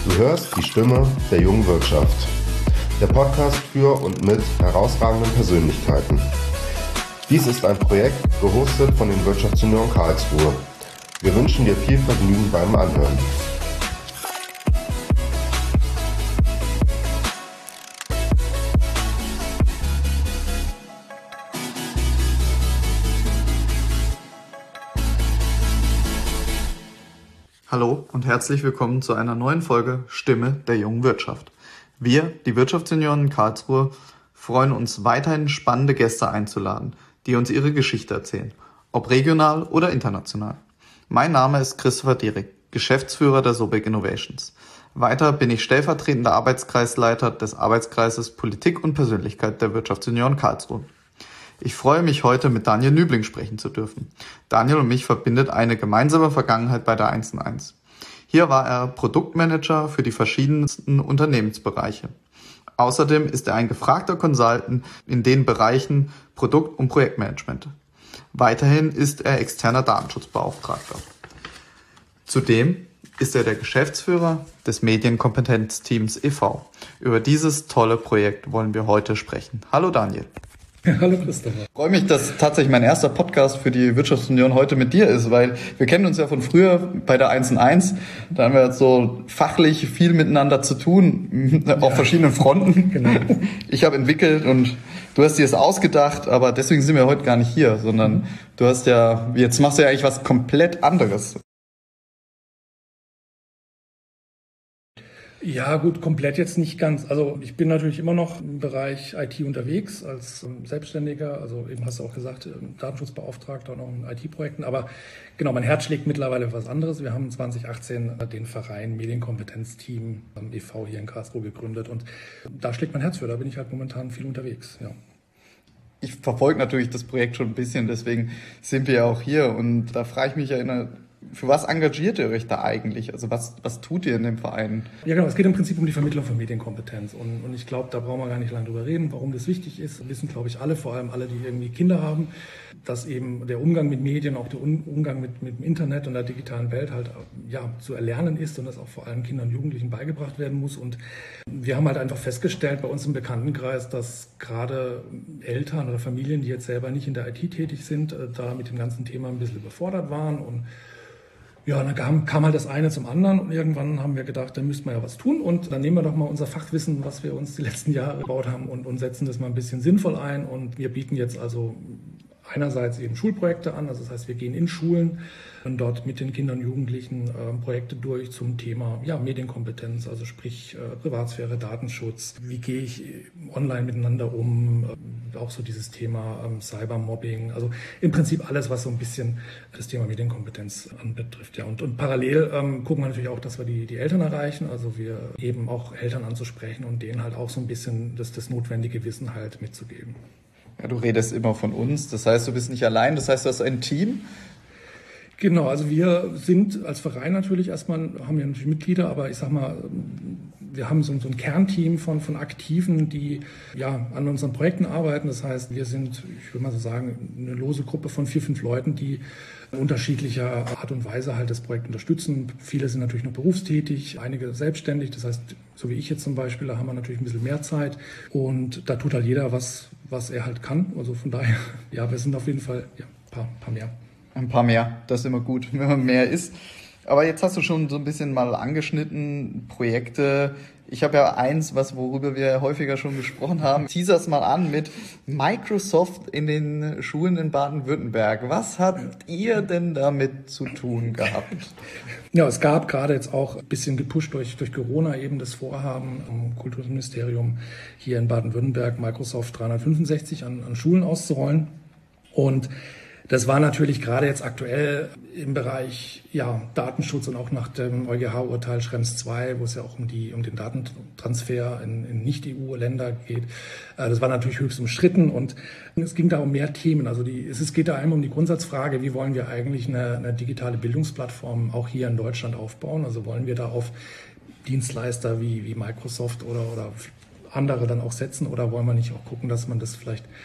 Du hörst die Stimme der jungen Wirtschaft. Der Podcast für und mit herausragenden Persönlichkeiten. Dies ist ein Projekt, gehostet von den Wirtschaftsjunioren Karlsruhe. Wir wünschen dir viel Vergnügen beim Anhören. Hallo und herzlich willkommen zu einer neuen Folge Stimme der jungen Wirtschaft. Wir, die Wirtschaftsjunioren Karlsruhe, freuen uns weiterhin spannende Gäste einzuladen, die uns ihre Geschichte erzählen, ob regional oder international. Mein Name ist Christopher Dierig, Geschäftsführer der Sobeck Innovations. Weiter bin ich stellvertretender Arbeitskreisleiter des Arbeitskreises Politik und Persönlichkeit der Wirtschaftsjunioren Karlsruhe. Ich freue mich, heute mit Daniel Nübling sprechen zu dürfen. Daniel und mich verbindet eine gemeinsame Vergangenheit bei der 1&1. Hier war er Produktmanager für die verschiedensten Unternehmensbereiche. Außerdem ist er ein gefragter Consultant in den Bereichen Produkt- und Projektmanagement. Weiterhin ist er externer Datenschutzbeauftragter. Zudem ist er der Geschäftsführer des Medienkompetenzteams e.V. Über dieses tolle Projekt wollen wir heute sprechen. Hallo Daniel. Hallo Christopher. Ich freue mich, dass tatsächlich mein erster Podcast für die Wirtschaftsunion heute mit dir ist, weil wir kennen uns ja von früher bei der 1&1. Da haben wir jetzt so fachlich viel miteinander zu tun, auf verschiedenen Fronten. Genau. Ich habe entwickelt und du hast dir es ausgedacht, aber deswegen sind wir heute gar nicht hier, sondern jetzt machst du ja eigentlich was komplett anderes. Ja gut, komplett jetzt nicht ganz. Also ich bin natürlich immer noch im Bereich IT unterwegs als Selbstständiger, also eben hast du auch gesagt, Datenschutzbeauftragter und auch in IT-Projekten. Aber genau, mein Herz schlägt mittlerweile was anderes. Wir haben 2018 den Verein Medienkompetenzteam e.V. hier in Karlsruhe gegründet und da schlägt mein Herz für, da bin ich halt momentan viel unterwegs, ja. Ich verfolge natürlich das Projekt schon ein bisschen, deswegen sind wir ja auch hier und da frage ich mich ja für was engagiert ihr euch da eigentlich? Also was tut ihr in dem Verein? Ja genau, es geht im Prinzip um die Vermittlung von Medienkompetenz und ich glaube, da brauchen wir gar nicht lange drüber reden, warum das wichtig ist. Das wissen, glaube ich, alle, vor allem alle, die irgendwie Kinder haben, dass eben der Umgang mit Medien, auch der Umgang mit dem Internet und der digitalen Welt halt zu erlernen ist und das auch vor allem Kindern und Jugendlichen beigebracht werden muss. Und wir haben halt einfach festgestellt bei uns im Bekanntenkreis, dass gerade Eltern oder Familien, die jetzt selber nicht in der IT tätig sind, da mit dem ganzen Thema ein bisschen überfordert waren und ja, dann kam halt das eine zum anderen und irgendwann haben wir gedacht, da müssten wir ja was tun und dann nehmen wir doch mal unser Fachwissen, was wir uns die letzten Jahre gebaut haben und setzen das mal ein bisschen sinnvoll ein und wir bieten jetzt also einerseits eben Schulprojekte an, also das heißt, wir gehen in Schulen und dort mit den Kindern und Jugendlichen Projekte durch zum Thema Medienkompetenz, also sprich Privatsphäre, Datenschutz, wie gehe ich online miteinander um, auch so dieses Thema Cybermobbing, also im Prinzip alles, was so ein bisschen das Thema Medienkompetenz anbetrifft. Ja. Und parallel gucken wir natürlich auch, dass wir die Eltern erreichen, also wir eben auch Eltern anzusprechen und denen halt auch so ein bisschen das notwendige Wissen halt mitzugeben. Ja, du redest immer von uns, das heißt, du bist nicht allein, das heißt, du hast ein Team. Genau, also wir sind als Verein natürlich erstmal, haben ja natürlich Mitglieder, aber ich sag mal, wir haben so ein Kernteam von Aktiven, die an unseren Projekten arbeiten. Das heißt, wir sind, ich würde mal so sagen, eine lose Gruppe von 4-5 Leuten, die in unterschiedlicher Art und Weise halt das Projekt unterstützen. Viele sind natürlich noch berufstätig, einige selbstständig. Das heißt, so wie ich jetzt zum Beispiel, da haben wir natürlich ein bisschen mehr Zeit und da tut halt jeder was er halt kann. Also von daher, wir sind auf jeden Fall ein paar mehr. Ein paar mehr, das ist immer gut, wenn man mehr ist. Aber jetzt hast du schon so ein bisschen mal angeschnitten, Projekte. Ich habe ja eins, worüber wir häufiger schon gesprochen haben. Teaser's mal an mit Microsoft in den Schulen in Baden-Württemberg. Was habt ihr denn damit zu tun gehabt? Ja, es gab gerade jetzt auch ein bisschen gepusht durch Corona eben das Vorhaben am Kultusministerium hier in Baden-Württemberg Microsoft 365 an Schulen auszurollen. Und das war natürlich gerade jetzt aktuell im Bereich Datenschutz und auch nach dem EuGH-Urteil Schrems II, wo es ja auch um den Datentransfer in Nicht-EU-Länder geht. Das war natürlich höchst umstritten und es ging da um mehr Themen. Also es geht da einmal um die Grundsatzfrage, wie wollen wir eigentlich eine digitale Bildungsplattform auch hier in Deutschland aufbauen? Also wollen wir da auf Dienstleister wie Microsoft oder andere dann auch setzen oder wollen wir nicht auch gucken, dass man das vielleicht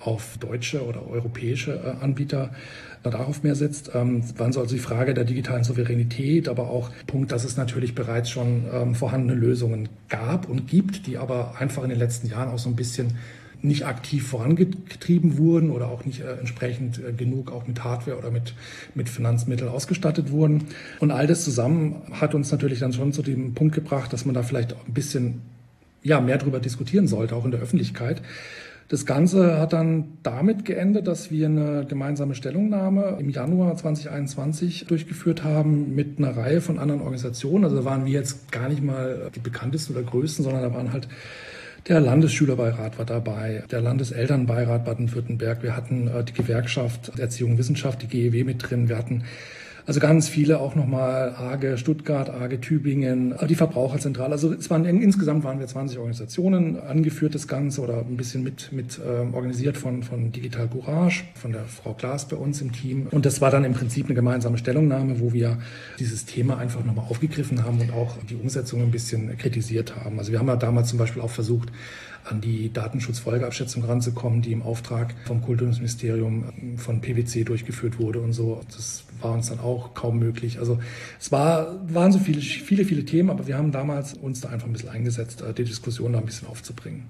auf deutsche oder europäische Anbieter darauf mehr setzt. Waren so also die Frage der digitalen Souveränität, aber auch Punkt, dass es natürlich bereits schon vorhandene Lösungen gab und gibt, die aber einfach in den letzten Jahren auch so ein bisschen nicht aktiv vorangetrieben wurden oder auch nicht entsprechend genug auch mit Hardware oder mit Finanzmitteln ausgestattet wurden. Und all das zusammen hat uns natürlich dann schon zu dem Punkt gebracht, dass man da vielleicht auch ein bisschen mehr darüber diskutieren sollte, auch in der Öffentlichkeit. Das Ganze hat dann damit geendet, dass wir eine gemeinsame Stellungnahme im Januar 2021 durchgeführt haben mit einer Reihe von anderen Organisationen. Also da waren wir jetzt gar nicht mal die bekanntesten oder größten, sondern da waren halt der Landesschülerbeirat war dabei, der Landeselternbeirat Baden-Württemberg. Wir hatten die Gewerkschaft Erziehung und Wissenschaft, die GEW mit drin. Wir hatten also ganz viele auch nochmal AGE Stuttgart, AGE Tübingen, die Verbraucherzentrale. Also insgesamt waren wir 20 Organisationen, angeführt das Ganze oder ein bisschen mit organisiert von Digital Courage, von der Frau Klaas bei uns im Team. Und das war dann im Prinzip eine gemeinsame Stellungnahme, wo wir dieses Thema einfach nochmal aufgegriffen haben und auch die Umsetzung ein bisschen kritisiert haben. Also wir haben ja damals zum Beispiel auch versucht, an die Datenschutzfolgeabschätzung ranzukommen, die im Auftrag vom Kultusministerium von PwC durchgeführt wurde und so. Das war uns dann auch kaum möglich. Also es waren so viele Themen, aber wir haben damals uns da einfach ein bisschen eingesetzt, die Diskussion da ein bisschen aufzubringen.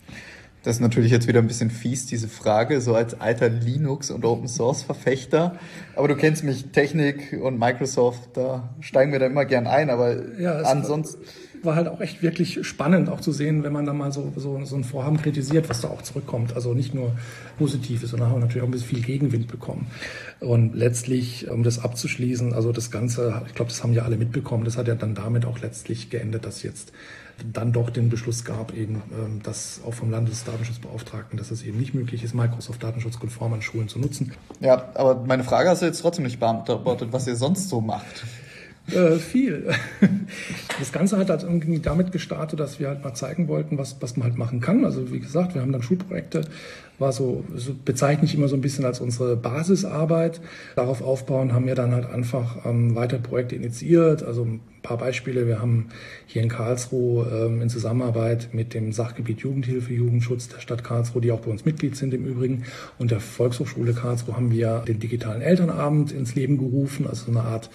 Das ist natürlich jetzt wieder ein bisschen fies, diese Frage, so als alter Linux- und Open-Source-Verfechter. Aber du kennst mich, Technik und Microsoft, da steigen wir da immer gern ein, aber ansonsten... War halt auch echt wirklich spannend, auch zu sehen, wenn man dann mal so ein Vorhaben kritisiert, was da auch zurückkommt. Also nicht nur Positives, sondern haben wir natürlich auch ein bisschen viel Gegenwind bekommen. Und letztlich, um das abzuschließen, also das Ganze, ich glaube, das haben ja alle mitbekommen, das hat ja dann damit auch letztlich geendet, dass jetzt dann doch den Beschluss gab, eben, dass auch vom Landesdatenschutzbeauftragten, dass es eben nicht möglich ist, Microsoft datenschutzkonform an Schulen zu nutzen. Ja, aber meine Frage hast du jetzt trotzdem nicht beantwortet, was ihr sonst so macht. Viel. Das Ganze hat halt irgendwie damit gestartet, dass wir halt mal zeigen wollten, was man halt machen kann. Also wie gesagt, wir haben dann Schulprojekte, so bezeichne ich immer so ein bisschen als unsere Basisarbeit. Darauf aufbauen haben wir dann halt einfach weitere Projekte initiiert. Also ein paar Beispiele. Wir haben hier in Karlsruhe in Zusammenarbeit mit dem Sachgebiet Jugendhilfe, Jugendschutz der Stadt Karlsruhe, die auch bei uns Mitglied sind im Übrigen, und der Volkshochschule Karlsruhe haben wir den digitalen Elternabend ins Leben gerufen, also eine Art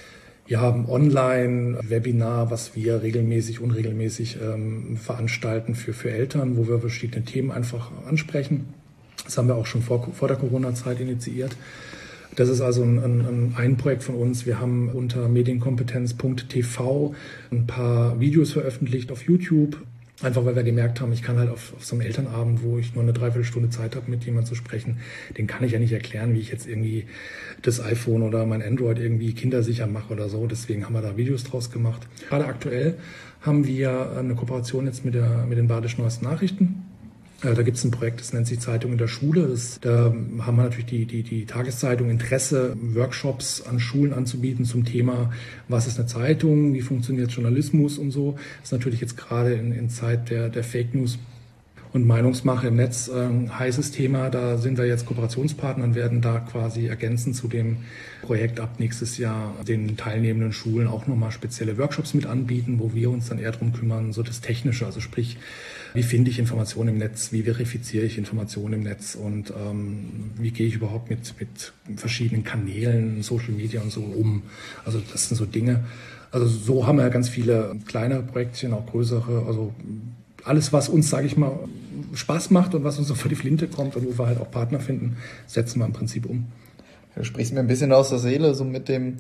Online-Webinar, was wir regelmäßig, unregelmäßig veranstalten für Eltern, wo wir verschiedene Themen einfach ansprechen. Das haben wir auch schon vor der Corona-Zeit initiiert. Das ist also ein Projekt von uns. Wir haben unter medienkompetenz.tv ein paar Videos veröffentlicht auf YouTube. Einfach weil wir gemerkt haben, ich kann halt auf so einem Elternabend, wo ich nur eine Dreiviertelstunde Zeit habe, mit jemandem zu sprechen, den kann ich ja nicht erklären, wie ich jetzt irgendwie das iPhone oder mein Android irgendwie kindersicher mache oder so. Deswegen haben wir da Videos draus gemacht. Gerade aktuell haben wir eine Kooperation jetzt mit den Badischen Neuesten Nachrichten. Da gibt es ein Projekt, das nennt sich Zeitung in der Schule. Da haben wir natürlich die Tageszeitung Interesse, Workshops an Schulen anzubieten zum Thema, was ist eine Zeitung, wie funktioniert Journalismus und so. Das ist natürlich jetzt gerade in Zeit der Fake News und Meinungsmache im Netz ein heißes Thema. Da sind wir jetzt Kooperationspartner und werden da quasi ergänzend zu dem Projekt ab nächstes Jahr den teilnehmenden Schulen auch nochmal spezielle Workshops mit anbieten, wo wir uns dann eher darum kümmern, so das Technische, also sprich, wie finde ich Informationen im Netz, wie verifiziere ich Informationen im Netz und wie gehe ich überhaupt mit verschiedenen Kanälen, Social Media und so um. Also das sind so Dinge. Also so haben wir ganz viele kleinere Projektchen, auch größere, also alles, was uns, sage ich mal, Spaß macht und was uns so vor die Flinte kommt und wo wir halt auch Partner finden, setzen wir im Prinzip um. Du sprichst mir ein bisschen aus der Seele, so mit dem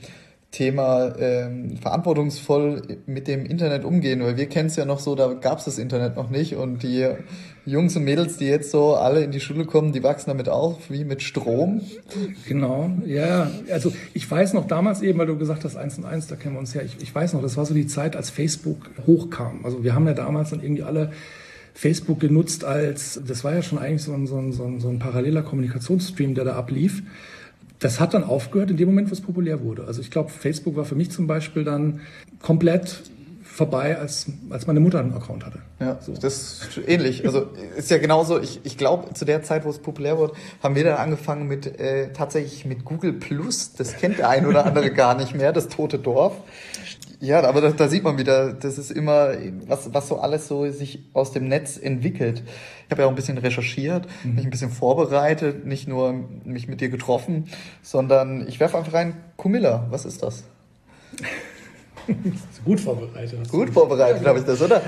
Thema verantwortungsvoll mit dem Internet umgehen, weil wir kennen es ja noch so, da gab es das Internet noch nicht und die Jungs und Mädels, die jetzt so alle in die Schule kommen, die wachsen damit auf, wie mit Strom. Genau, ja, also ich weiß noch damals eben, weil du gesagt hast 1 und 1, da kennen wir uns ja, ich weiß noch, das war so die Zeit, als Facebook hochkam. Also wir haben ja damals dann irgendwie alle Facebook genutzt das war ja schon eigentlich so ein paralleler Kommunikationsstream, der da ablief. Das hat dann aufgehört in dem Moment, wo es populär wurde. Also ich glaube, Facebook war für mich zum Beispiel dann komplett vorbei, als meine Mutter einen Account hatte. Ja, so. Das ist ähnlich. Also ist ja genauso, ich glaube, zu der Zeit, wo es populär wurde, haben wir dann angefangen tatsächlich mit Google Plus. Das kennt der ein oder andere gar nicht mehr, das tote Dorf. Ja, aber da sieht man wieder, das ist immer, was so alles so sich aus dem Netz entwickelt. Ich habe ja auch ein bisschen recherchiert, mich ein bisschen vorbereitet, nicht nur mich mit dir getroffen, sondern ich werfe einfach rein, Kumilla, was ist das? Gut vorbereitet. Gut vorbereitet habe ich das, oder?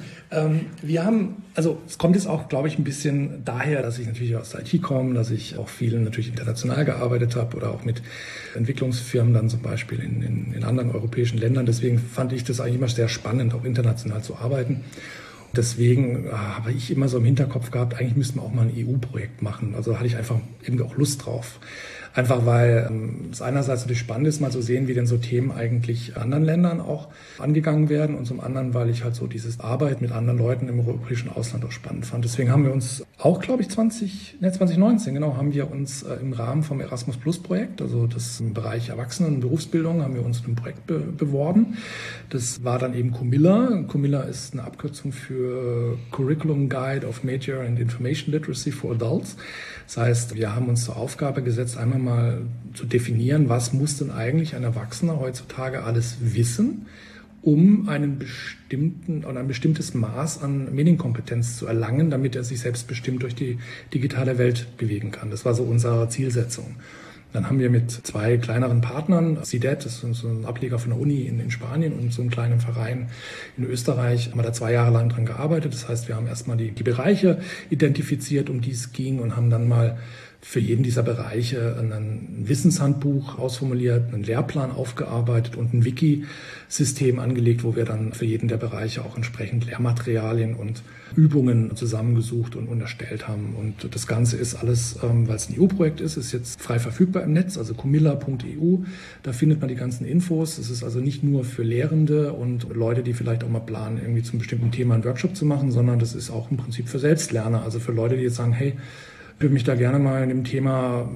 Wir haben, also es kommt jetzt auch, glaube ich, ein bisschen daher, dass ich natürlich aus der IT komme, dass ich auch viel natürlich international gearbeitet habe oder auch mit Entwicklungsfirmen dann zum Beispiel in anderen europäischen Ländern. Deswegen fand ich das eigentlich immer sehr spannend, auch international zu arbeiten. Deswegen habe ich immer so im Hinterkopf gehabt, eigentlich müssten wir auch mal ein EU-Projekt machen. Also da hatte ich einfach irgendwie auch Lust drauf. Einfach weil es einerseits natürlich spannend ist, mal zu sehen, wie denn so Themen eigentlich in anderen Ländern auch angegangen werden und zum anderen, weil ich halt so dieses Arbeit mit anderen Leuten im europäischen Ausland auch spannend fand. Deswegen haben wir uns auch, glaube ich, 2019, genau, haben wir uns im Rahmen vom Erasmus Plus Projekt, also das im Bereich Erwachsenen- und Berufsbildung, haben wir uns ein Projekt beworben. Das war dann eben Kumilla. Kumilla ist eine Abkürzung für Curriculum Guide of Media and Information Literacy for Adults. Das heißt, wir haben uns zur Aufgabe gesetzt, einmal mal zu definieren, was muss denn eigentlich ein Erwachsener heutzutage alles wissen, um ein bestimmtes Maß an Medienkompetenz zu erlangen, damit er sich selbstbestimmt durch die digitale Welt bewegen kann. Das war so unsere Zielsetzung. Dann haben wir mit 2 kleineren Partnern, CIDET, das ist so ein Ableger von der Uni in Spanien und so einem kleinen Verein in Österreich, haben wir da 2 Jahre lang dran gearbeitet. Das heißt, wir haben erstmal die Bereiche identifiziert, um die es ging und haben dann mal für jeden dieser Bereiche ein Wissenshandbuch ausformuliert, einen Lehrplan aufgearbeitet und ein Wiki-System angelegt, wo wir dann für jeden der Bereiche auch entsprechend Lehrmaterialien und Übungen zusammengesucht und erstellt haben. Und das Ganze ist alles, weil es ein EU-Projekt ist jetzt frei verfügbar im Netz, also kumilla.eu. Da findet man die ganzen Infos. Es ist also nicht nur für Lehrende und Leute, die vielleicht auch mal planen, irgendwie zum bestimmten Thema einen Workshop zu machen, sondern das ist auch im Prinzip für Selbstlerner, also für Leute, die jetzt sagen, hey, ich würde mich da gerne mal in dem Thema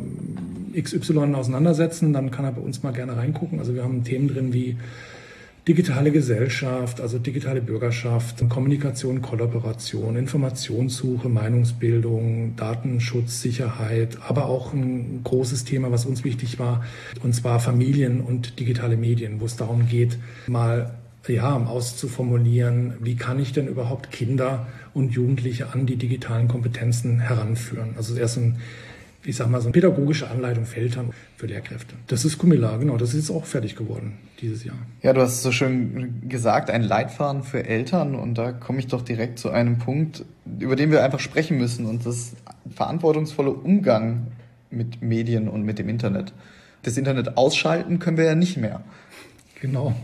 XY auseinandersetzen, dann kann er bei uns mal gerne reingucken. Also wir haben Themen drin wie digitale Gesellschaft, also digitale Bürgerschaft, Kommunikation, Kollaboration, Informationssuche, Meinungsbildung, Datenschutz, Sicherheit, aber auch ein großes Thema, was uns wichtig war, und zwar Familien und digitale Medien, wo es darum geht, mal auszuformulieren, wie kann ich denn überhaupt Kinder und Jugendliche an die digitalen Kompetenzen heranführen. Also erst so eine pädagogische Anleitung für Eltern, für Lehrkräfte. Das ist Kumilla, genau, das ist jetzt auch fertig geworden dieses Jahr. Ja, du hast es so schön gesagt, ein Leitfaden für Eltern, und da komme ich doch direkt zu einem Punkt, über den wir einfach sprechen müssen, und das ist verantwortungsvoller Umgang mit Medien und mit dem Internet. Das Internet ausschalten können wir ja nicht mehr. Genau.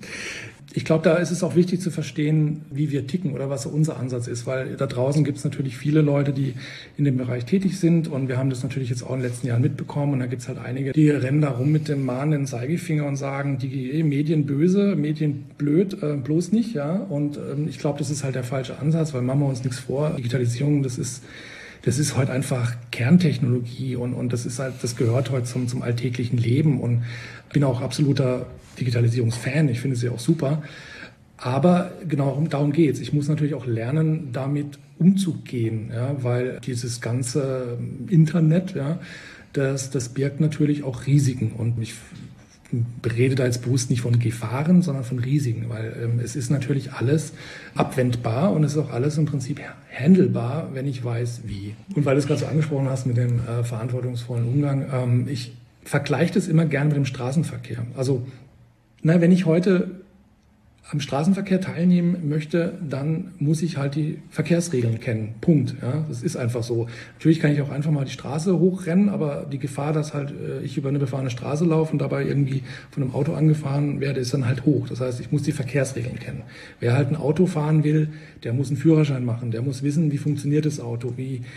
Ich glaube, da ist es auch wichtig zu verstehen, wie wir ticken oder was unser Ansatz ist, weil da draußen gibt es natürlich viele Leute, die in dem Bereich tätig sind, und wir haben das natürlich jetzt auch in den letzten Jahren mitbekommen, und da gibt es halt einige, die rennen da rum mit dem mahnenden Zeigefinger und sagen, die Medien böse, Medien blöd, bloß nicht, ja, und ich glaube, das ist halt der falsche Ansatz, weil machen wir uns nichts vor, Digitalisierung, das ist heute einfach Kerntechnologie, und das ist halt, das gehört heute zum alltäglichen Leben, und bin auch absoluter Digitalisierungsfan, ich finde sie auch super, aber genau darum geht's. Ich muss natürlich auch lernen, damit umzugehen, ja, weil dieses ganze Internet, ja, das birgt natürlich auch Risiken, und ich rede da jetzt bewusst nicht von Gefahren, sondern von Risiken, weil es ist natürlich alles abwendbar und es ist auch alles im Prinzip handelbar, wenn ich weiß, wie. Und weil du es gerade so angesprochen hast mit dem verantwortungsvollen Umgang, ich vergleiche das immer gern mit dem Straßenverkehr. Also, wenn ich heute am Straßenverkehr teilnehmen möchte, dann muss ich halt die Verkehrsregeln kennen. Punkt. Ja, das ist einfach so. Natürlich kann ich auch einfach mal die Straße hochrennen, aber die Gefahr, dass halt ich über eine befahrene Straße laufe und dabei irgendwie von einem Auto angefahren werde, ist dann halt hoch. Das heißt, ich muss die Verkehrsregeln kennen. Wer halt ein Auto fahren will, der muss einen Führerschein machen. Der muss wissen, wie funktioniert das Auto,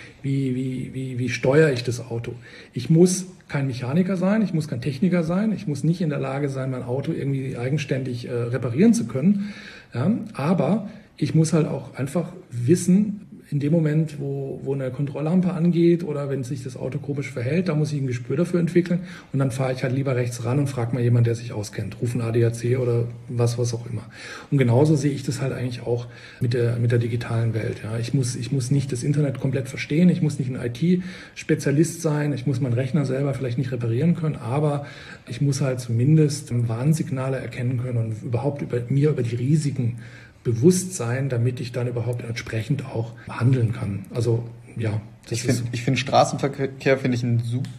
wie steuere ich das Auto. Ich muss kein Mechaniker sein, ich muss kein Techniker sein, ich muss nicht in der Lage sein, mein Auto irgendwie eigenständig reparieren zu können. Ja, aber ich muss halt auch einfach wissen, in dem Moment, wo eine Kontrolllampe angeht oder wenn sich das Auto komisch verhält, da muss ich ein Gespür dafür entwickeln und dann fahre ich halt lieber rechts ran und frage mal jemanden, der sich auskennt, rufen ADAC oder was auch immer. Und genauso sehe ich das halt eigentlich auch mit der digitalen Welt. Ja. Ich muss nicht das Internet komplett verstehen, ich muss nicht ein IT-Spezialist sein, ich muss meinen Rechner selber vielleicht nicht reparieren können, aber ich muss halt zumindest Warnsignale erkennen können und überhaupt über die Risiken bewusst sein, damit ich dann überhaupt entsprechend auch handeln kann. Also ja, ich finde Straßenverkehr eine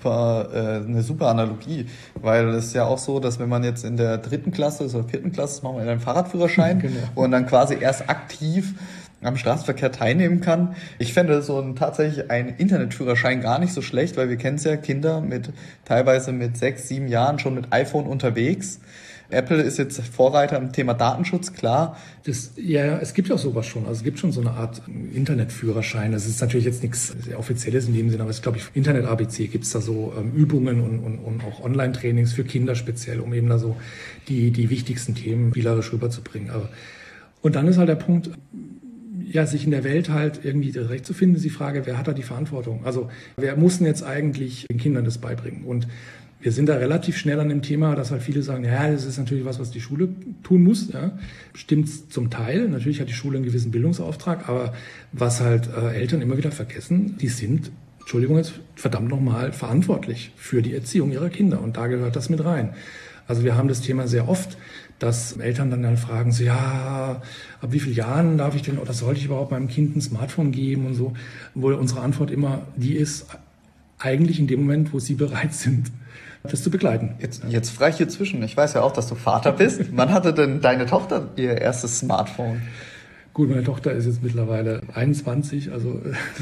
super Analogie, weil es ist ja auch so, dass wenn man jetzt in der 3. Klasse oder 4. Klasse machen wir einen Fahrradführerschein genau. Und dann quasi erst aktiv am Straßenverkehr teilnehmen kann. Ich fände tatsächlich einen Internetführerschein gar nicht so schlecht, weil wir kennen es ja, Kinder teilweise mit 6, 7 Jahren schon mit iPhone unterwegs. Apple ist jetzt Vorreiter im Thema Datenschutz, klar. Es gibt ja auch sowas schon. Also es gibt schon so eine Art Internetführerschein. Das ist natürlich jetzt nichts Offizielles in dem Sinne, aber es glaube ich, Internet-ABC gibt es da so Übungen und auch Online-Trainings für Kinder speziell, um eben da so die wichtigsten Themen spielerisch rüberzubringen. Und dann ist halt der Punkt, ja, sich in der Welt halt irgendwie zurechtzufinden, ist die Frage, wer hat da die Verantwortung? Also wer muss denn jetzt eigentlich den Kindern das beibringen? Und wir sind da relativ schnell an dem Thema, dass halt viele sagen, ja, das ist natürlich was die Schule tun muss. Ja. Stimmt zum Teil. Natürlich hat die Schule einen gewissen Bildungsauftrag, aber was halt Eltern immer wieder vergessen, die sind, Entschuldigung jetzt, verdammt nochmal verantwortlich für die Erziehung ihrer Kinder. Und da gehört das mit rein. Also wir haben das Thema sehr oft, dass Eltern dann fragen, so, ja, ab wie vielen Jahren darf ich denn oder sollte ich überhaupt meinem Kind ein Smartphone geben und so. Wo unsere Antwort immer die ist, eigentlich in dem Moment, wo sie bereit sind, das zu begleiten. Jetzt frage ich hier zwischen. Ich weiß ja auch, dass du Vater bist. Wann hatte denn deine Tochter ihr erstes Smartphone? Gut, meine Tochter ist jetzt mittlerweile 21, also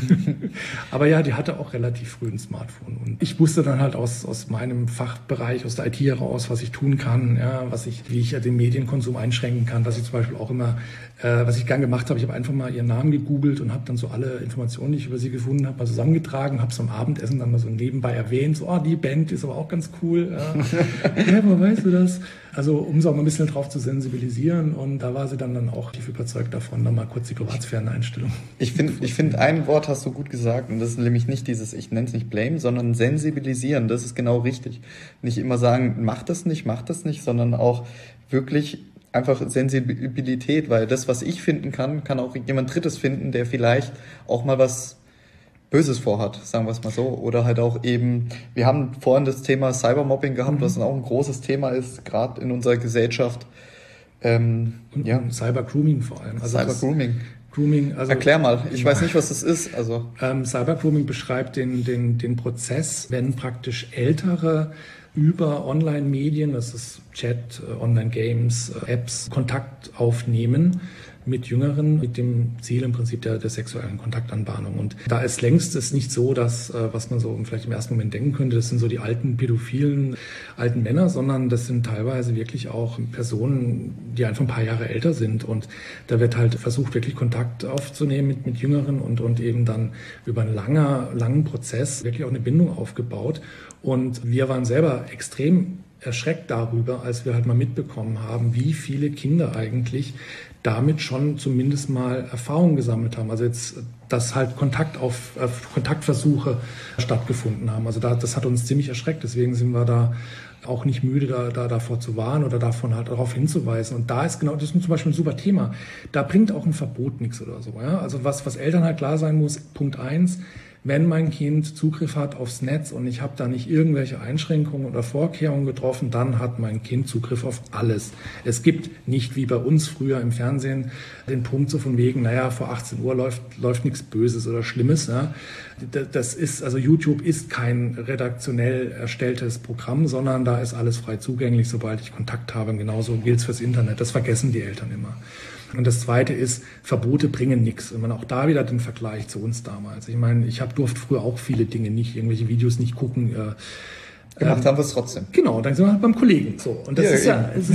aber ja, die hatte auch relativ früh ein Smartphone. Und ich wusste dann halt aus meinem Fachbereich, aus der IT heraus, was ich tun kann, ja, wie ich den Medienkonsum einschränken kann, was ich zum Beispiel auch immer, was ich gern gemacht habe, ich habe einfach mal ihren Namen gegoogelt und habe dann so alle Informationen, die ich über sie gefunden habe, mal zusammengetragen, habe es am Abendessen dann mal so nebenbei erwähnt, so, die Band ist aber auch ganz cool. Ja, woher weißt du das? Also um sie auch mal ein bisschen drauf zu sensibilisieren und da war sie dann auch tief überzeugt davon, dann mal kurz die Privatsphäreneinstellung. Ich finde, ein Wort hast du gut gesagt und das ist nämlich nicht dieses, ich nenne es nicht blame, sondern sensibilisieren, das ist genau richtig. Nicht immer sagen, mach das nicht, sondern auch wirklich einfach Sensibilität, weil das, was ich finden kann auch jemand Drittes finden, der vielleicht auch mal was Böses vorhat, sagen wir es mal so. Oder halt auch eben, wir haben vorhin das Thema Cybermobbing gehabt, was dann auch ein großes Thema ist, gerade in unserer Gesellschaft. Und Cybergrooming vor allem. Also Cybergrooming. Erklär mal, ich weiß nicht, was das ist. Cybergrooming beschreibt den Prozess, wenn praktisch Ältere über Online-Medien, das ist Chat, Online-Games, Apps, Kontakt aufnehmen mit Jüngeren, mit dem Ziel im Prinzip der sexuellen Kontaktanbahnung. Und da ist längst es nicht so, dass, was man so vielleicht im ersten Moment denken könnte, das sind so die alten pädophilen alten Männer, sondern das sind teilweise wirklich auch Personen, die einfach ein paar Jahre älter sind. Und da wird halt versucht, wirklich Kontakt aufzunehmen mit Jüngeren und eben dann über einen langen Prozess wirklich auch eine Bindung aufgebaut. Und wir waren selber extrem erschreckt darüber, als wir halt mal mitbekommen haben, wie viele Kinder eigentlich damit schon zumindest mal Erfahrungen gesammelt haben. Also jetzt, dass halt Kontaktversuche stattgefunden haben. Also das hat uns ziemlich erschreckt. Deswegen sind wir da auch nicht müde, davor zu warnen oder davon halt darauf hinzuweisen. Und da ist genau, das ist zum Beispiel ein super Thema. Da bringt auch ein Verbot nichts oder so. Ja? Also was Eltern halt klar sein muss, Punkt 1, wenn mein Kind Zugriff hat aufs Netz und ich habe da nicht irgendwelche Einschränkungen oder Vorkehrungen getroffen, dann hat mein Kind Zugriff auf alles. Es gibt nicht wie bei uns früher im Fernsehen den Punkt so von wegen, vor 18 Uhr läuft nichts Böses oder Schlimmes. Ja. Das ist, also YouTube ist kein redaktionell erstelltes Programm, sondern da ist alles frei zugänglich, sobald ich Kontakt habe. Und genauso gilt es fürs Internet. Das vergessen die Eltern immer. Und das Zweite ist, Verbote bringen nichts. Und man auch da wieder den Vergleich zu uns damals. Ich meine, durfte früher auch viele Dinge nicht, irgendwelche Videos nicht gucken. Gemacht haben wir es trotzdem. Genau, dann sind wir halt beim Kollegen. So. Und das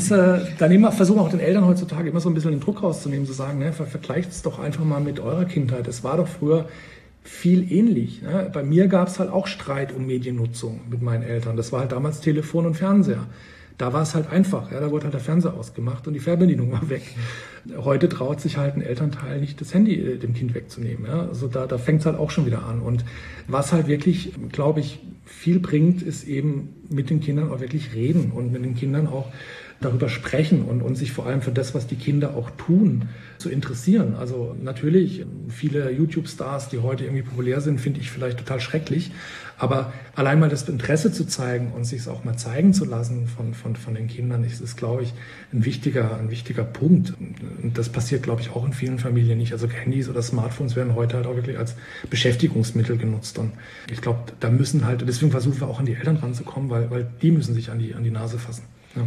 dann versuchen auch den Eltern heutzutage immer so ein bisschen den Druck rauszunehmen, zu sagen, vergleicht es doch einfach mal mit eurer Kindheit. Es war doch früher viel ähnlich. Ne? Bei mir gab es halt auch Streit um Mediennutzung mit meinen Eltern. Das war halt damals Telefon und Fernseher. Da war es halt einfach, ja, da wurde halt der Fernseher ausgemacht und die Fernbedienung war weg. Heute traut sich halt ein Elternteil nicht, das Handy dem Kind wegzunehmen. Ja? Also da fängt es halt auch schon wieder an. Und was halt wirklich, glaube ich, viel bringt, ist eben mit den Kindern auch wirklich reden und mit den Kindern auch darüber sprechen und sich vor allem für das, was die Kinder auch tun, zu interessieren. Also natürlich, viele YouTube-Stars, die heute irgendwie populär sind, finde ich vielleicht total schrecklich. Aber allein mal das Interesse zu zeigen und sich es auch mal zeigen zu lassen von den Kindern, ist, glaube ich, ein wichtiger Punkt. Und das passiert, glaube ich, auch in vielen Familien nicht. Also Handys oder Smartphones werden heute halt auch wirklich als Beschäftigungsmittel genutzt. Und ich glaube, da müssen halt, deswegen versuchen wir auch an die Eltern ranzukommen, weil die müssen sich an die Nase fassen. Ja.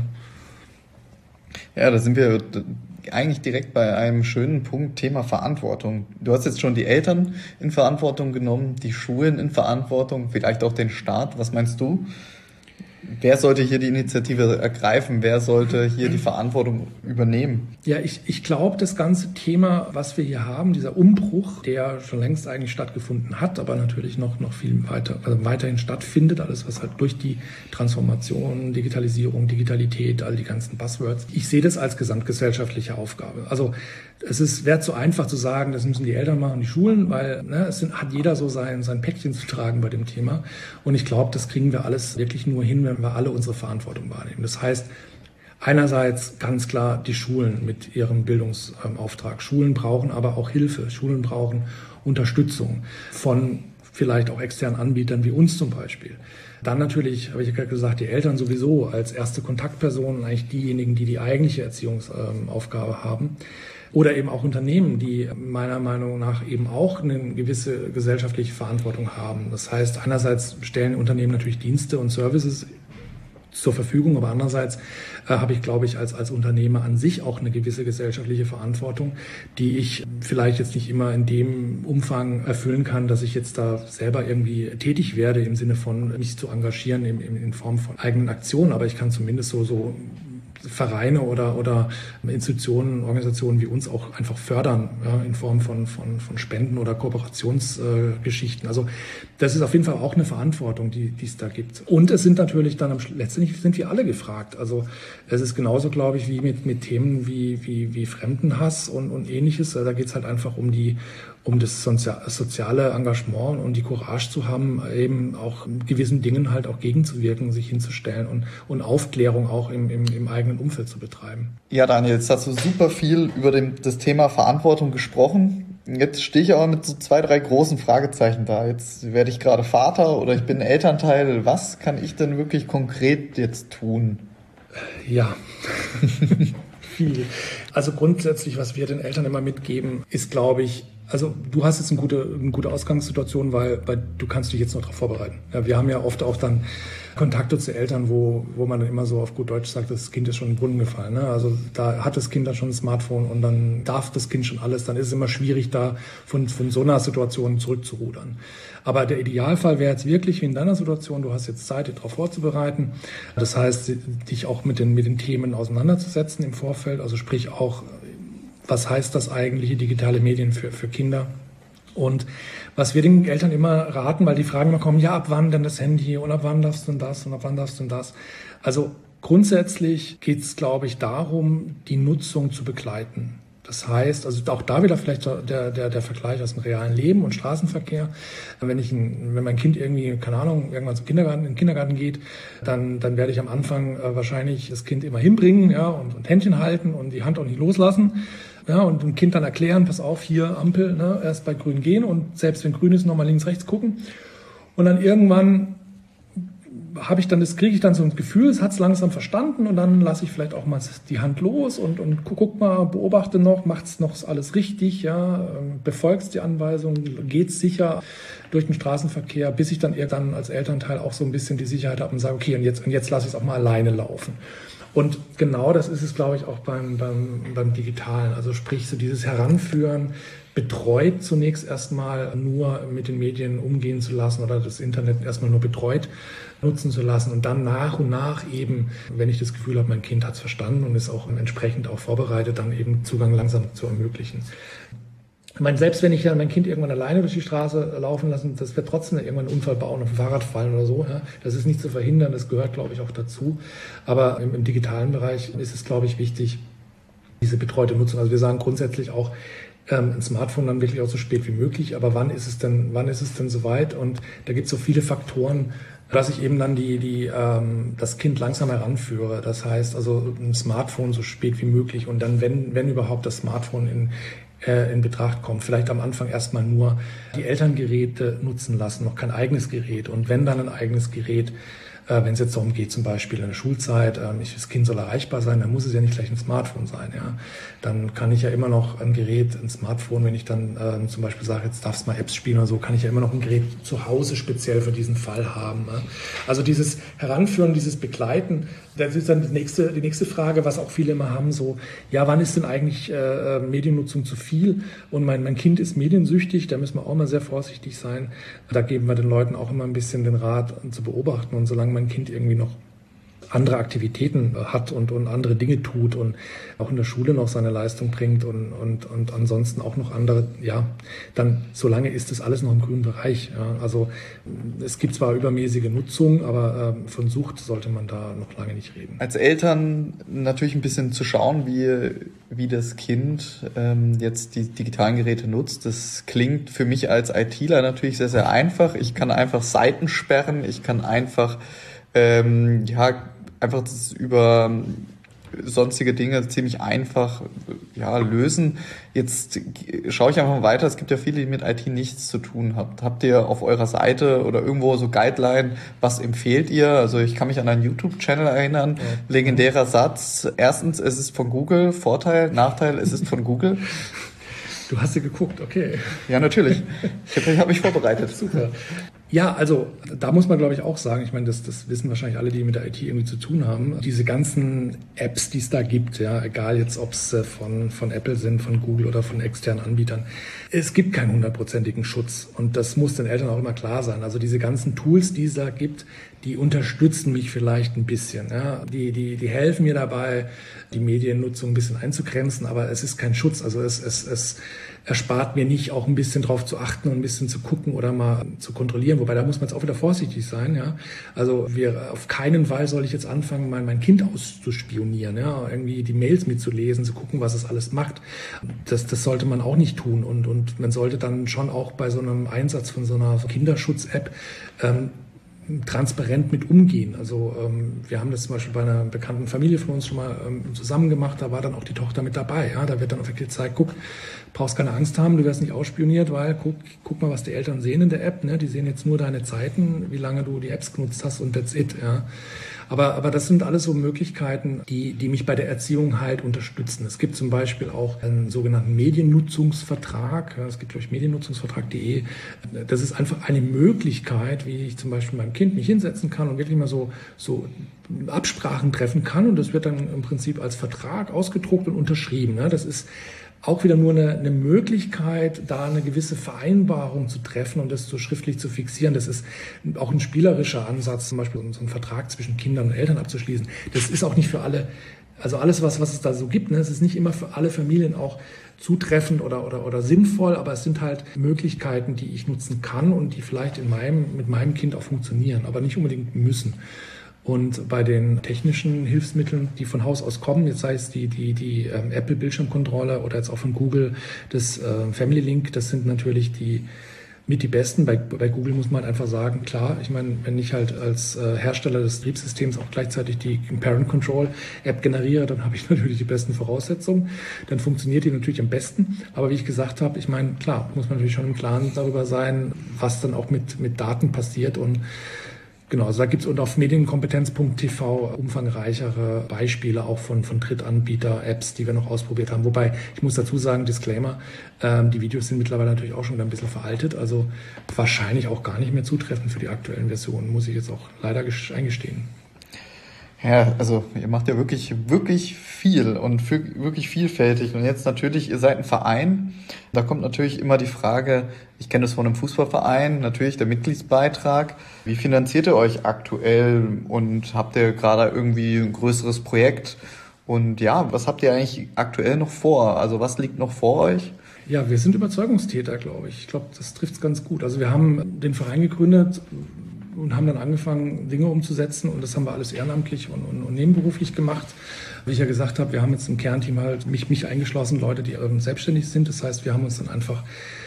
Ja, da sind wir eigentlich direkt bei einem schönen Punkt, Thema Verantwortung. Du hast jetzt schon die Eltern in Verantwortung genommen, die Schulen in Verantwortung, vielleicht auch den Staat. Was meinst du? Wer sollte hier die Initiative ergreifen? Wer sollte hier die Verantwortung übernehmen? Ja, ich glaube, das ganze Thema, was wir hier haben, dieser Umbruch, der schon längst eigentlich stattgefunden hat, aber natürlich noch viel weiter, also weiterhin stattfindet, alles was halt durch die Transformation, Digitalisierung, Digitalität, all die ganzen Buzzwords. Ich sehe das als gesamtgesellschaftliche Aufgabe. Also wäre zu einfach zu sagen, das müssen die Eltern machen, die Schulen, weil hat jeder so sein Päckchen zu tragen bei dem Thema. Und ich glaube, das kriegen wir alles wirklich nur hin, wenn wir alle unsere Verantwortung wahrnehmen. Das heißt, einerseits ganz klar die Schulen mit ihrem Bildungsauftrag. Schulen brauchen aber auch Hilfe. Schulen brauchen Unterstützung von vielleicht auch externen Anbietern wie uns zum Beispiel. Dann natürlich, habe ich ja gerade gesagt, die Eltern sowieso als erste Kontaktpersonen, eigentlich diejenigen, die eigentliche Erziehungsaufgabe haben. Oder eben auch Unternehmen, die meiner Meinung nach eben auch eine gewisse gesellschaftliche Verantwortung haben. Das heißt, einerseits stellen Unternehmen natürlich Dienste und Services zur Verfügung, aber andererseits habe ich, glaube ich, als Unternehmer an sich auch eine gewisse gesellschaftliche Verantwortung, die ich vielleicht jetzt nicht immer in dem Umfang erfüllen kann, dass ich jetzt da selber irgendwie tätig werde im Sinne von mich zu engagieren in Form von eigenen Aktionen, aber ich kann zumindest so Vereine oder Institutionen, Organisationen wie uns auch einfach fördern, ja, in Form von Spenden oder Kooperationsgeschichten. Also das ist auf jeden Fall auch eine Verantwortung, die es da gibt. Und es sind natürlich dann letztendlich sind wir alle gefragt. Also es ist genauso, glaube ich, wie mit Themen wie Fremdenhass und Ähnliches. Da geht es halt einfach um das soziale Engagement und die Courage zu haben, eben auch gewissen Dingen halt auch gegenzuwirken, sich hinzustellen und Aufklärung auch im eigenen Umfeld zu betreiben. Ja, Daniel, jetzt hast du super viel über das Thema Verantwortung gesprochen. Jetzt stehe ich aber mit so 2, 3 großen Fragezeichen da. Jetzt werde ich gerade Vater oder ich bin Elternteil. Was kann ich denn wirklich konkret jetzt tun? Ja, viel. Also grundsätzlich, was wir den Eltern immer mitgeben, ist, glaube ich, also du hast jetzt eine gute Ausgangssituation, weil du kannst dich jetzt noch darauf vorbereiten. Ja, wir haben ja oft auch dann Kontakte zu Eltern, wo man dann immer so auf gut Deutsch sagt, das Kind ist schon in den Brunnen gefallen. Ne? Also da hat das Kind dann schon ein Smartphone und dann darf das Kind schon alles. Dann ist es immer schwierig, da von so einer Situation zurückzurudern. Aber der Idealfall wäre jetzt wirklich wie in deiner Situation, du hast jetzt Zeit, dich darauf vorzubereiten. Das heißt, dich auch mit den Themen auseinanderzusetzen im Vorfeld. Also sprich auch, was heißt das eigentliche digitale Medien für Kinder? Und was wir den Eltern immer raten, weil die Fragen immer kommen, ja, ab wann denn das Handy und ab wann darfst du denn das und ab wann darfst du denn das? Also grundsätzlich geht es, glaube ich, darum, die Nutzung zu begleiten. Das heißt, also auch da wieder vielleicht der Vergleich aus dem realen Leben und Straßenverkehr. Wenn mein Kind irgendwie, keine Ahnung, irgendwann in den Kindergarten geht, dann werde ich am Anfang wahrscheinlich das Kind immer hinbringen, ja, und Händchen halten und die Hand auch nicht loslassen. Ja, und dem Kind dann erklären, pass auf, hier Ampel, ne, erst bei grün gehen und selbst wenn grün ist, nochmal links, rechts gucken. Und dann irgendwann kriege ich dann so ein Gefühl, es hat es langsam verstanden und dann lasse ich vielleicht auch mal die Hand los und guck mal, beobachte noch, macht's noch alles richtig, ja, befolgst die Anweisung, geht's sicher durch den Straßenverkehr, bis ich dann irgendwann als Elternteil auch so ein bisschen die Sicherheit habe und sage, okay, und jetzt lasse ich es auch mal alleine laufen. Und genau das ist es, glaube ich, auch beim Digitalen. Also sprich, so dieses Heranführen, betreut zunächst erstmal nur mit den Medien umgehen zu lassen oder das Internet erstmal nur betreut nutzen zu lassen und dann nach und nach eben, wenn ich das Gefühl habe, mein Kind hat es verstanden und ist auch entsprechend auch vorbereitet, dann eben Zugang langsam zu ermöglichen. Ich meine, selbst wenn ich dann mein Kind irgendwann alleine durch die Straße laufen lassen, das wird trotzdem irgendwann einen Unfall bauen, auf dem Fahrrad fallen oder so. Ja. Das ist nicht zu verhindern, das gehört, glaube ich, auch dazu. Aber im digitalen Bereich ist es, glaube ich, wichtig, diese betreute Nutzung. Also wir sagen grundsätzlich auch, ein Smartphone dann wirklich auch so spät wie möglich. Aber wann ist es denn soweit? Und da gibt es so viele Faktoren, dass ich eben dann das Kind langsam heranführe. Das heißt also ein Smartphone so spät wie möglich und dann, wenn überhaupt, das Smartphone in Betracht kommt. Vielleicht am Anfang erstmal nur die Elterngeräte nutzen lassen, noch kein eigenes Gerät. Und wenn dann ein eigenes Gerät, wenn es jetzt darum geht, zum Beispiel in der Schulzeit, das Kind soll erreichbar sein, dann muss es ja nicht gleich ein Smartphone sein. Ja. Dann kann ich ja immer noch ein Smartphone, wenn ich dann zum Beispiel sage, jetzt darfst du mal Apps spielen oder so, kann ich ja immer noch ein Gerät zu Hause speziell für diesen Fall haben. Ja. Also dieses Heranführen, dieses Begleiten, das ist dann die nächste Frage, was auch viele immer haben, so, ja, wann ist denn eigentlich Mediennutzung zu viel? Und mein Kind ist mediensüchtig, da müssen wir auch mal sehr vorsichtig sein. Da geben wir den Leuten auch immer ein bisschen den Rat zu beobachten. Und solange mein Kind irgendwie noch andere Aktivitäten hat und andere Dinge tut und auch in der Schule noch seine Leistung bringt und ansonsten auch noch andere, ja, dann solange ist das alles noch im grünen Bereich. Ja. Also es gibt zwar übermäßige Nutzung, aber von Sucht sollte man da noch lange nicht reden. Als Eltern natürlich ein bisschen zu schauen, wie das Kind jetzt die digitalen Geräte nutzt. Das klingt für mich als ITler natürlich sehr, sehr einfach. Ich kann einfach Seiten sperren, ich kann einfach einfach das über sonstige Dinge ziemlich einfach lösen. Jetzt schaue ich einfach mal weiter. Es gibt ja viele, die mit IT nichts zu tun haben. Habt ihr auf eurer Seite oder irgendwo so Guideline, was empfehlt ihr? Also ich kann mich an einen YouTube-Channel erinnern. Ja. Legendärer Satz. Erstens, es ist von Google. Vorteil, Nachteil, es ist von Google. Du hast ja geguckt, okay. Ja, natürlich. Ich habe mich vorbereitet. Super. Ja, also da muss man, glaube ich, auch sagen, ich meine, das wissen wahrscheinlich alle, die mit der IT irgendwie zu tun haben, diese ganzen Apps, die es da gibt, ja, egal jetzt, ob es von Apple sind, von Google oder von externen Anbietern, es gibt keinen 100%igen Schutz und das muss den Eltern auch immer klar sein. Also diese ganzen Tools, die es da gibt, die unterstützen mich vielleicht ein bisschen, ja, die helfen mir dabei, die Mediennutzung ein bisschen einzugrenzen, aber es ist kein Schutz, also es erspart mir nicht, auch ein bisschen drauf zu achten und ein bisschen zu gucken oder mal zu kontrollieren. Wobei, da muss man jetzt auch wieder vorsichtig sein. Ja? Also auf keinen Fall soll ich jetzt anfangen, mein Kind auszuspionieren, ja? Irgendwie die Mails mitzulesen, zu gucken, was es alles macht. Das sollte man auch nicht tun. Und man sollte dann schon auch bei so einem Einsatz von so einer Kinderschutz-App transparent mit umgehen. Also wir haben das zum Beispiel bei einer bekannten Familie von uns schon mal zusammen gemacht, da war dann auch die Tochter mit dabei. Ja? Da wird dann auch wirklich gezeigt, guck, brauchst keine Angst haben, du wirst nicht ausspioniert, weil guck mal, was die Eltern sehen in der App. Ne? Die sehen jetzt nur deine Zeiten, wie lange du die Apps genutzt hast und that's it. Ja? Aber das sind alles so Möglichkeiten, die mich bei der Erziehung halt unterstützen. Es gibt zum Beispiel auch einen sogenannten Mediennutzungsvertrag. Es gibt, glaube ich, mediennutzungsvertrag.de. Das ist einfach eine Möglichkeit, wie ich zum Beispiel mit meinem Kind mich hinsetzen kann und wirklich mal so Absprachen treffen kann. Und das wird dann im Prinzip als Vertrag ausgedruckt und unterschrieben. Das ist auch wieder nur eine Möglichkeit, da eine gewisse Vereinbarung zu treffen und das so schriftlich zu fixieren. Das ist auch ein spielerischer Ansatz, zum Beispiel so einen Vertrag zwischen Kindern und Eltern abzuschließen. Das ist auch nicht für alle, also alles, was es da so gibt, es ist nicht immer für alle Familien auch zutreffend oder sinnvoll, aber es sind halt Möglichkeiten, die ich nutzen kann und die vielleicht mit meinem Kind auch funktionieren, aber nicht unbedingt müssen. Und bei den technischen Hilfsmitteln, die von Haus aus kommen, jetzt sei es die Apple Bildschirmkontrolle oder jetzt auch von Google das Family Link, das sind natürlich die besten. Bei Google muss man halt einfach sagen, klar, ich meine, wenn ich halt als Hersteller des Betriebssystems auch gleichzeitig die Parent Control App generiere, dann habe ich natürlich die besten Voraussetzungen. Dann funktioniert die natürlich am besten. Aber wie ich gesagt habe, ich meine, klar, muss man natürlich schon im Klaren darüber sein, was dann auch mit Daten passiert und genau, also da gibt's und auf medienkompetenz.tv umfangreichere Beispiele auch von Drittanbieter-Apps, die wir noch ausprobiert haben. Wobei, ich muss dazu sagen, Disclaimer, die Videos sind mittlerweile natürlich auch schon wieder ein bisschen veraltet, also wahrscheinlich auch gar nicht mehr zutreffend für die aktuellen Versionen, muss ich jetzt auch leider eingestehen. Ja, also ihr macht ja wirklich, wirklich viel und wirklich vielfältig. Und jetzt natürlich, ihr seid ein Verein. Da kommt natürlich immer die Frage, ich kenne das von einem Fußballverein, natürlich der Mitgliedsbeitrag. Wie finanziert ihr euch aktuell und habt ihr gerade irgendwie ein größeres Projekt? Und ja, was habt ihr eigentlich aktuell noch vor? Also was liegt noch vor euch? Ja, wir sind Überzeugungstäter, glaube ich. Ich glaube, das trifft es ganz gut. Also wir haben den Verein gegründet und haben dann angefangen, Dinge umzusetzen. Und das haben wir alles ehrenamtlich und nebenberuflich gemacht. Wie ich ja gesagt habe, wir haben jetzt im Kernteam halt mich eingeschlossen, Leute, die selbstständig sind. Das heißt, wir haben uns dann einfach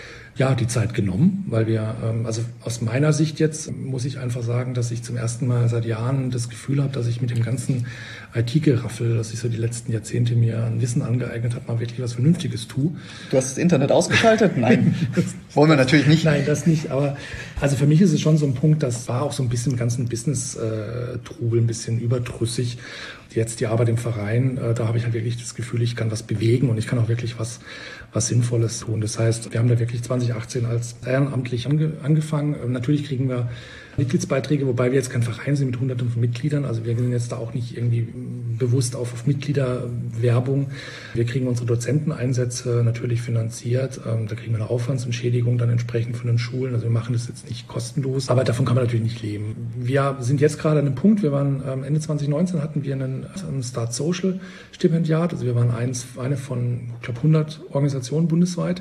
die Zeit genommen, weil wir, also aus meiner Sicht jetzt muss ich einfach sagen, dass ich zum ersten Mal seit Jahren das Gefühl habe, dass ich mit dem ganzen IT-Geraffel, dass ich so die letzten Jahrzehnte mir ein Wissen angeeignet habe, mal wirklich was Vernünftiges tue. Du hast das Internet ausgeschaltet? Nein, wollen wir natürlich nicht. Nein, das nicht, aber also für mich ist es schon so ein Punkt, das war auch so ein bisschen im ganzen Business-Trubel ein bisschen überdrüssig. Jetzt die Arbeit im Verein, da habe ich halt wirklich das Gefühl, ich kann was bewegen und ich kann auch wirklich was Sinnvolles tun. Das heißt, wir haben da wirklich 2018 als ehrenamtlich angefangen. Natürlich kriegen wir Mitgliedsbeiträge, wobei wir jetzt kein Verein sind mit Hunderten von Mitgliedern. Also wir sind jetzt da auch nicht irgendwie bewusst auf Mitgliederwerbung. Wir kriegen unsere Dozenteneinsätze natürlich finanziert. Da kriegen wir eine Aufwandsentschädigung dann entsprechend von den Schulen. Also wir machen das jetzt nicht kostenlos, aber davon kann man natürlich nicht leben. Wir sind jetzt gerade an einem Punkt, wir waren Ende 2019 hatten wir einen Start Social Stipendiat. Also wir waren eine von, ich glaube, 100 Organisationen bundesweit,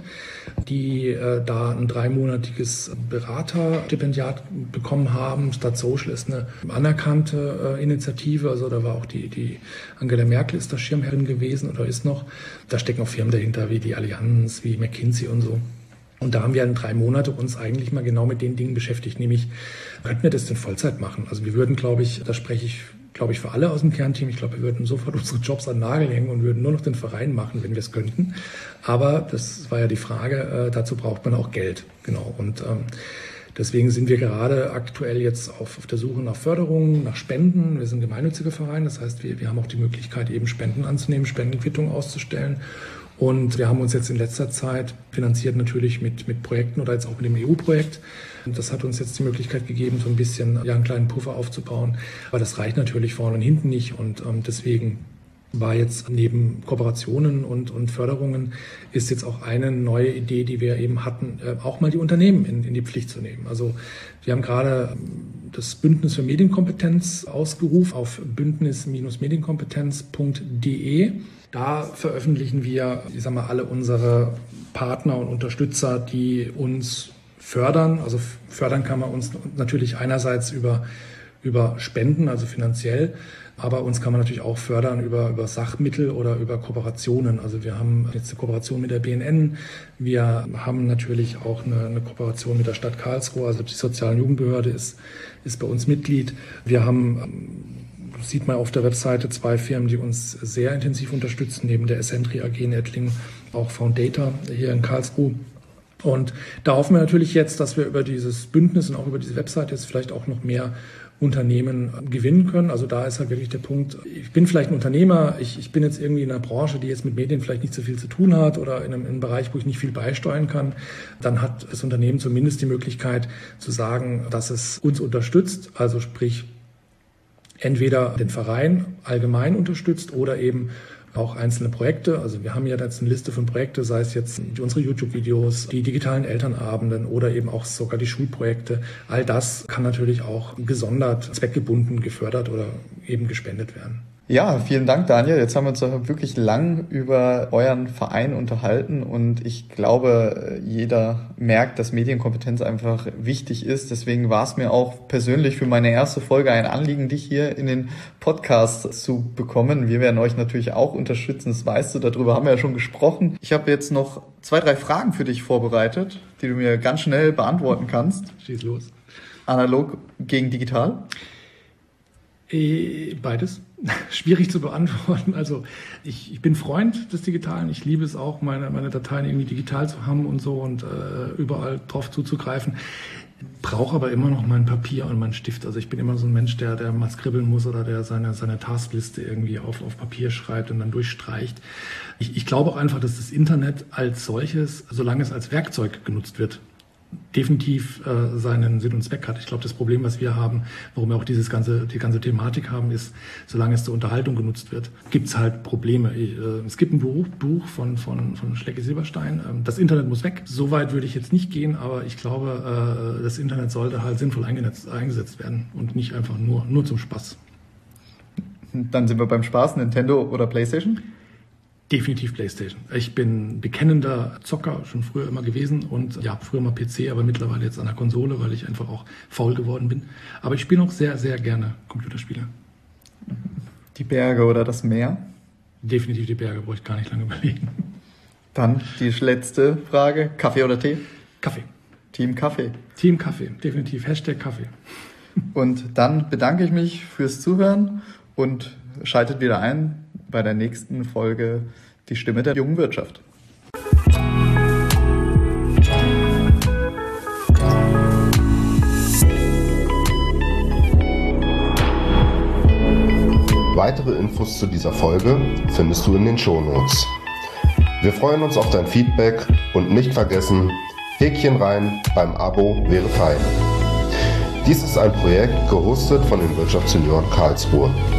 die da ein 3-monatiges Beraterstipendiat bekommen haben. Start Social ist eine anerkannte Initiative. Also da war auch die Angela Merkel ist da Schirmherrin gewesen oder ist noch. Da stecken auch Firmen dahinter wie die Allianz, wie McKinsey und so. Und da haben wir in 3 Monate uns eigentlich mal genau mit den Dingen beschäftigt, nämlich könnten wir das in Vollzeit machen? Also wir würden, glaube ich, da spreche ich, glaube ich, für alle aus dem Kernteam, ich glaube, wir würden sofort unsere Jobs an den Nagel hängen und würden nur noch den Verein machen, wenn wir es könnten. Aber das war ja die Frage, dazu braucht man auch Geld. Genau. Und deswegen sind wir gerade aktuell jetzt auf der Suche nach Förderungen, nach Spenden. Wir sind ein gemeinnütziger Verein, das heißt, wir haben auch die Möglichkeit, eben Spenden anzunehmen, Spendenquittungen auszustellen. Und wir haben uns jetzt in letzter Zeit finanziert natürlich mit Projekten oder jetzt auch mit dem EU-Projekt. Das hat uns jetzt die Möglichkeit gegeben, so ein bisschen einen kleinen Puffer aufzubauen. Aber das reicht natürlich vorne und hinten nicht. Und deswegen war jetzt neben Kooperationen und Förderungen ist jetzt auch eine neue Idee, die wir eben hatten, auch mal die Unternehmen in die Pflicht zu nehmen. Also wir haben gerade das Bündnis für Medienkompetenz ausgerufen auf bündnis-medienkompetenz.de. Da veröffentlichen wir, ich sag mal, alle unsere Partner und Unterstützer, die uns fördern. Also fördern kann man uns natürlich einerseits über Spenden, also finanziell, aber uns kann man natürlich auch fördern über Sachmittel oder über Kooperationen. Also wir haben jetzt eine Kooperation mit der BNN, wir haben natürlich auch eine Kooperation mit der Stadt Karlsruhe, also die Sozialen Jugendbehörde ist bei uns Mitglied. Wir haben, sieht man auf der Webseite, 2 Firmen, die uns sehr intensiv unterstützen, neben der Essentri AG in Ettlingen, auch Foundata hier in Karlsruhe. Und da hoffen wir natürlich jetzt, dass wir über dieses Bündnis und auch über diese Webseite jetzt vielleicht auch noch mehr Unternehmen gewinnen können. Also da ist halt wirklich der Punkt, ich bin vielleicht ein Unternehmer, ich bin jetzt irgendwie in einer Branche, die jetzt mit Medien vielleicht nicht so viel zu tun hat oder in einem Bereich, wo ich nicht viel beisteuern kann. Dann hat das Unternehmen zumindest die Möglichkeit zu sagen, dass es uns unterstützt, also sprich entweder den Verein allgemein unterstützt oder eben auch einzelne Projekte. Also wir haben ja jetzt eine Liste von Projekten, sei es jetzt unsere YouTube-Videos, die digitalen Elternabenden oder eben auch sogar die Schulprojekte. All das kann natürlich auch gesondert, zweckgebunden gefördert oder eben gespendet werden. Ja, vielen Dank, Daniel. Jetzt haben wir uns doch wirklich lang über euren Verein unterhalten und ich glaube, jeder merkt, dass Medienkompetenz einfach wichtig ist. Deswegen war es mir auch persönlich für meine erste Folge ein Anliegen, dich hier in den Podcast zu bekommen. Wir werden euch natürlich auch unterstützen, das weißt du, darüber haben wir ja schon gesprochen. Ich habe jetzt noch 2, 3 Fragen für dich vorbereitet, die du mir ganz schnell beantworten kannst. Schieß los. Analog gegen digital? Beides. Schwierig zu beantworten. Also ich bin Freund des Digitalen. Ich liebe es auch, meine Dateien irgendwie digital zu haben und so und überall drauf zuzugreifen. Brauche aber immer noch mein Papier und meinen Stift. Also ich bin immer so ein Mensch, der mal skribbeln muss oder der seine Taskliste irgendwie auf Papier schreibt und dann durchstreicht. Ich glaube auch einfach, dass das Internet als solches, solange es als Werkzeug genutzt wird, definitiv seinen Sinn und Zweck hat. Ich glaube, das Problem, was wir haben, warum wir auch die ganze Thematik haben, ist, solange es zur Unterhaltung genutzt wird, gibt es halt Probleme. Es gibt ein Buch von Schlecke-Silberstein, das Internet muss weg. So weit würde ich jetzt nicht gehen, aber ich glaube, das Internet sollte halt sinnvoll eingesetzt werden und nicht einfach nur zum Spaß. Dann sind wir beim Spaß, Nintendo oder PlayStation? Definitiv PlayStation. Ich bin bekennender Zocker, schon früher immer gewesen und ja, früher mal PC, aber mittlerweile jetzt an der Konsole, weil ich einfach auch faul geworden bin. Aber ich spiele noch sehr, sehr gerne Computerspiele. Die Berge oder das Meer? Definitiv die Berge, brauche ich gar nicht lange überlegen. Dann die letzte Frage, Kaffee oder Tee? Kaffee. Team Kaffee. Team Kaffee, definitiv. #Kaffee. Und dann bedanke ich mich fürs Zuhören und schaltet wieder ein bei der nächsten Folge Die Stimme der jungen Wirtschaft. Weitere Infos zu dieser Folge findest du in den Shownotes. Wir freuen uns auf dein Feedback und nicht vergessen, Häkchen rein beim Abo wäre fein. Dies ist ein Projekt gehostet von den Wirtschaftssenioren Karlsruhe.